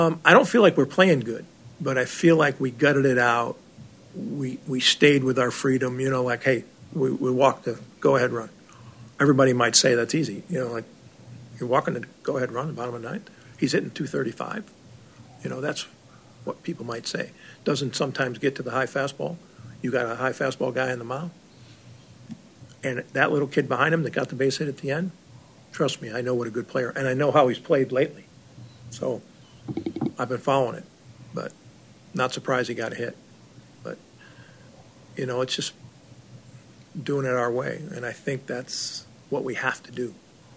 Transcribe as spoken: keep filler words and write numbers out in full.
Um, I don't feel like we're playing good, but I feel like we gutted it out. We we stayed with our freedom, you know, like, hey, we, we walked the go-ahead run. Everybody might say that's easy, you know, like you're walking the go-ahead run, the bottom of the ninth. He's hitting two thirty-five. You know, that's what people might say. Doesn't sometimes get to the high fastball. You got a high fastball guy on the mound, and that little kid behind him that got the base hit at the end, trust me, I know what a good player, and I know how he's played lately. So I've been following it, but not surprised he got a hit. But, you know, it's just doing it our way, and I think that's what we have to do.